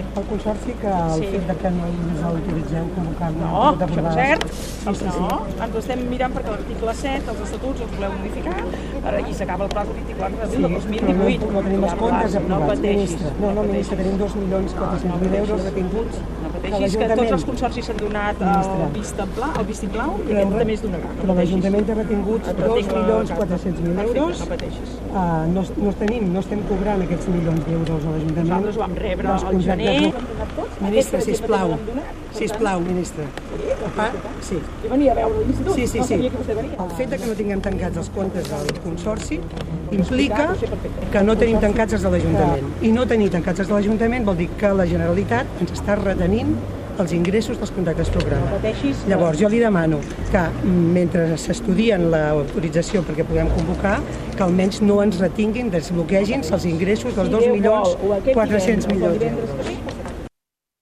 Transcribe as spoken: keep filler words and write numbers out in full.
el Consorci que el fet de que no ens autoritzem convocar... No, això no és cert. No, ens ho estem mirant perquè l'article set, els estatuts, els voleu modificar i s'acaba el plaç el vint-i-quatre d'abril del dos mil divuit. No tenim els comptes aprovats, ministre. No, no, ministre, tenim dos milions quatre-cents mil euros retinguts. No pateixis, que tots els consorcis s'han donat el vistiplau i aquest també es donarà. Però l'Ajuntament té retinguts dos milions quatre-cents mil euros. No pateixis. No tenim, no estem cobrant aquests milions d'euros a l'Ajuntament. Nosaltres ho vam rebre al gener. Ministre, sisplau, sisplau, ministre. Sí. Jo venia a veure l'institut, sí, sí, no sí. sabia que vostè venia. El fet que no tinguem tancats els comptes del Consorci implica que no tenim tancats els de l'Ajuntament. I no tenir tancats els de l'Ajuntament vol dir que la Generalitat ens està retenint els ingressos dels contractes programa. Llavors, jo li demano que mentre s'estudien l'autorització perquè puguem convocar, que almenys no ens retinguin, desbloquegin els ingressos dels dos milions quatre-cents milions d'euros.